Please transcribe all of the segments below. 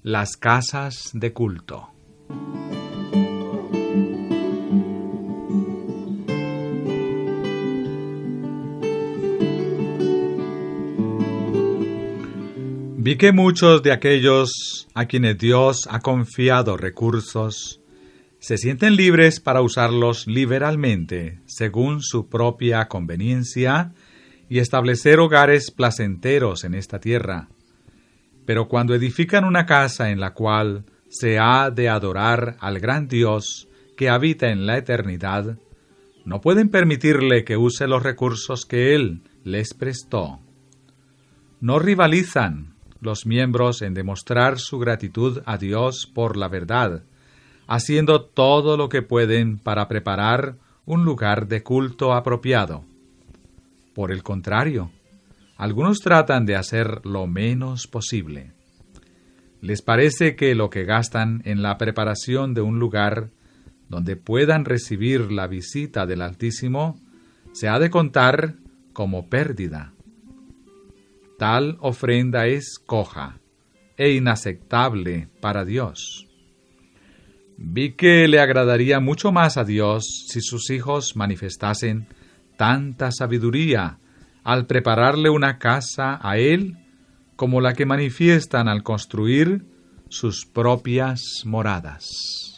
Las casas de culto. Vi que muchos de aquellos a quienes Dios ha confiado recursos se sienten libres para usarlos liberalmente según su propia conveniencia y establecer hogares placenteros en esta tierra. Pero cuando edifican una casa en la cual se ha de adorar al gran Dios que habita en la eternidad, no pueden permitirle que use los recursos que Él les prestó. No rivalizan los miembros en demostrar su gratitud a Dios por la verdad, haciendo todo lo que pueden para preparar un lugar de culto apropiado. Por el contrario, algunos tratan de hacer lo menos posible. Les parece que lo que gastan en la preparación de un lugar donde puedan recibir la visita del Altísimo se ha de contar como pérdida. Tal ofrenda es coja e inaceptable para Dios. Vi que le agradaría mucho más a Dios si sus hijos manifestasen tanta sabiduría al prepararle una casa a Él como la que manifiestan al construir sus propias moradas.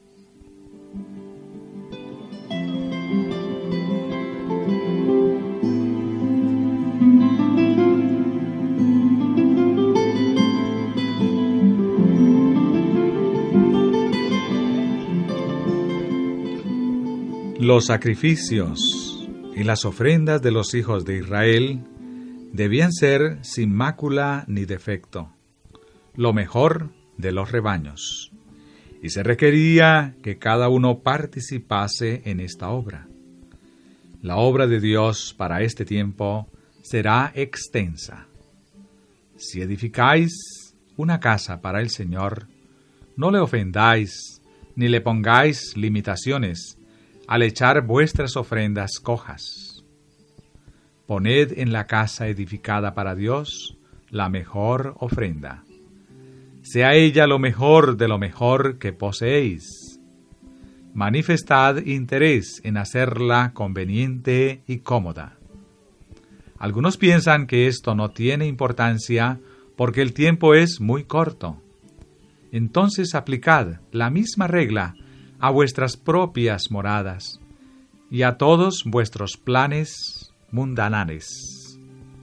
Los sacrificios y las ofrendas de los hijos de Israel debían ser sin mácula ni defecto, lo mejor de los rebaños, y se requería que cada uno participase en esta obra. La obra de Dios para este tiempo será extensa. Si edificáis una casa para el Señor, no le ofendáis ni le pongáis limitaciones al echar vuestras ofrendas cojas. Poned en la casa edificada para Dios la mejor ofrenda. Sea ella lo mejor de lo mejor que poseéis. Manifestad interés en hacerla conveniente y cómoda. Algunos piensan que esto no tiene importancia porque el tiempo es muy corto. Entonces aplicad la misma regla a vuestras propias moradas y a todos vuestros planes mundanales.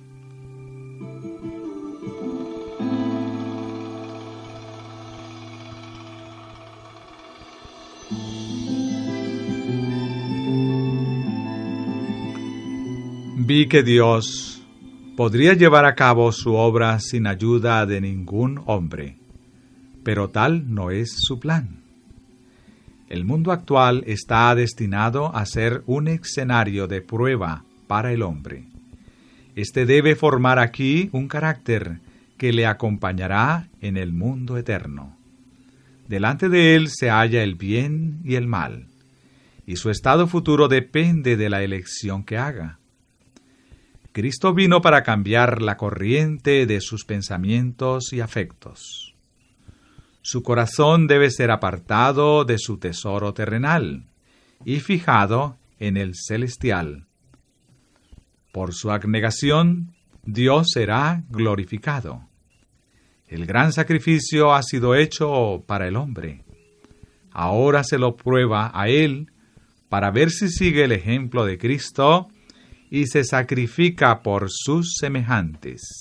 Vi que Dios podría llevar a cabo su obra sin ayuda de ningún hombre, pero tal no es su plan. El mundo actual está destinado a ser un escenario de prueba para el hombre. Este debe formar aquí un carácter que le acompañará en el mundo eterno. Delante de él se halla el bien y el mal, y su estado futuro depende de la elección que haga. Cristo vino para cambiar la corriente de sus pensamientos y afectos. Su corazón debe ser apartado de su tesoro terrenal y fijado en el celestial. Por su abnegación, Dios será glorificado. El gran sacrificio ha sido hecho para el hombre. Ahora se lo prueba a él para ver si sigue el ejemplo de Cristo y se sacrifica por sus semejantes.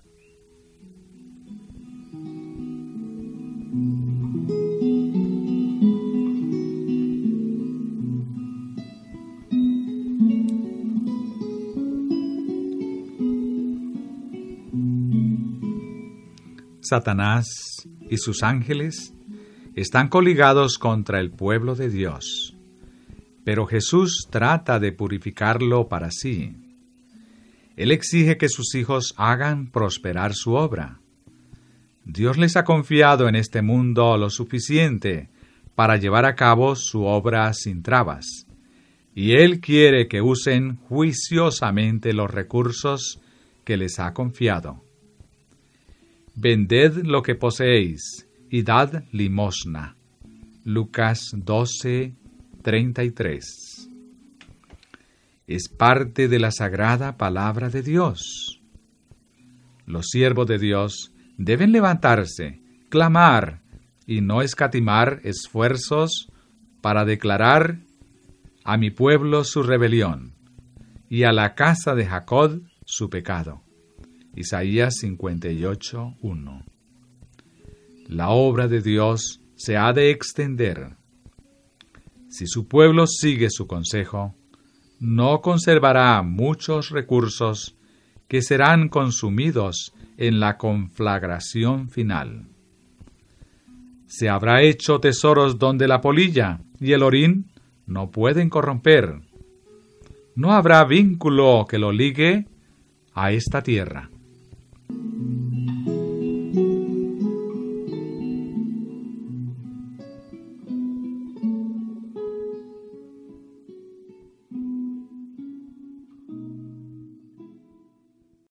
Satanás y sus ángeles están coligados contra el pueblo de Dios, pero Jesús trata de purificarlo para sí. Él exige que sus hijos hagan prosperar su obra. Dios les ha confiado en este mundo lo suficiente para llevar a cabo su obra sin trabas, y Él quiere que usen juiciosamente los recursos que les ha confiado. vended lo que poseéis y dad limosna. Lucas 12:33. Es parte de la sagrada palabra de Dios. Los siervos de Dios deben levantarse, clamar y no escatimar esfuerzos para declarar a mi pueblo su rebelión y a la casa de Jacob su pecado. Isaías 58:1. La obra de Dios se ha de extender. Si su pueblo sigue su consejo, no conservará muchos recursos que serán consumidos en la conflagración final. Se habrá hecho tesoros donde la polilla y el orín no pueden corromper. No habrá vínculo que lo ligue a esta tierra.